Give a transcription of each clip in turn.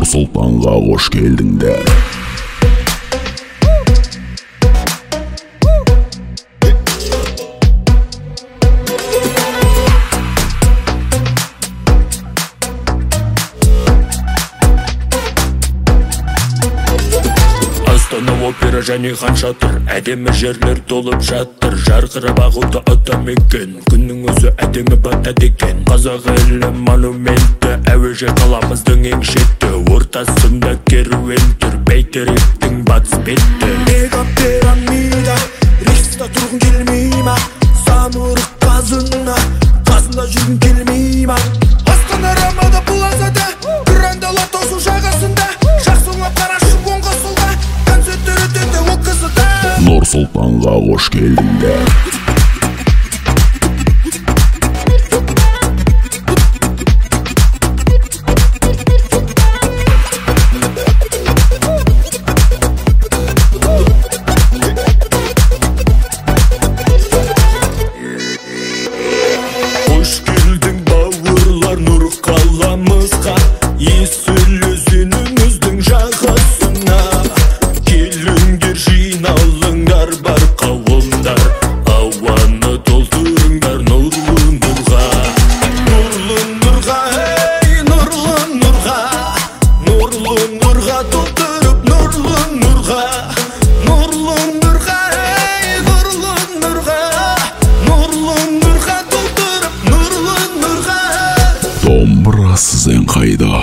Нұр Сұлтанға қош келдіңдер. Астана опера және хан шатыр, әдемі жерлер толып жатыр. Жарқырап ағуды атамекен, күннің өзі әдемі батады екен. Қазақ елі монументі, әуежай қаламыздың ең шеті. Ортасында керуен тұр, Бәйтеректің батыс беті. Мега пирамида, Рихста тұрғын келмей ма? Самұрық қазына, қасында жүргін келмей ма? Астана Рамада плазада, Грандала тосу жағасында. Жақсылап қарашы оңға солға, концерттер өтеді ол қызыда. Нұр Сұлтанға қош келдіңдер. Қош келдің бауырлар нұр қаламызға, есіл өзеніміздің жағасына. Келіңдер жиналыңдар бар қауымдар, ауаны толтырыңдар нұрлы нұрға. Нұрлы нұрға, ей нұрлы нұрға, нұрлы нұрға толтырып нұрлы нұрға. Нұрлы нұрға, ей нұрлы нұрға, нұрлы нұрға толтырып нұрлы нұрға. Домбырасыз ән қайда?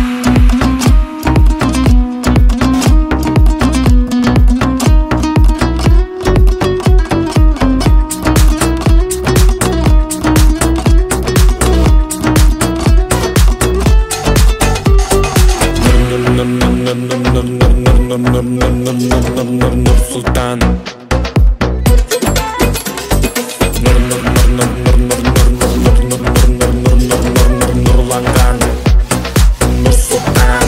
Нұр Сұлтан. Нұрланған Нұр Сұлтан.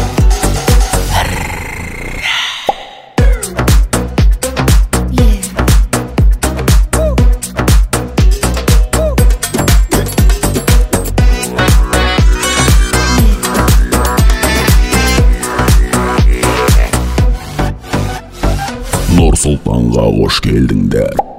Нұр Сұлтанға қош келдіңдер.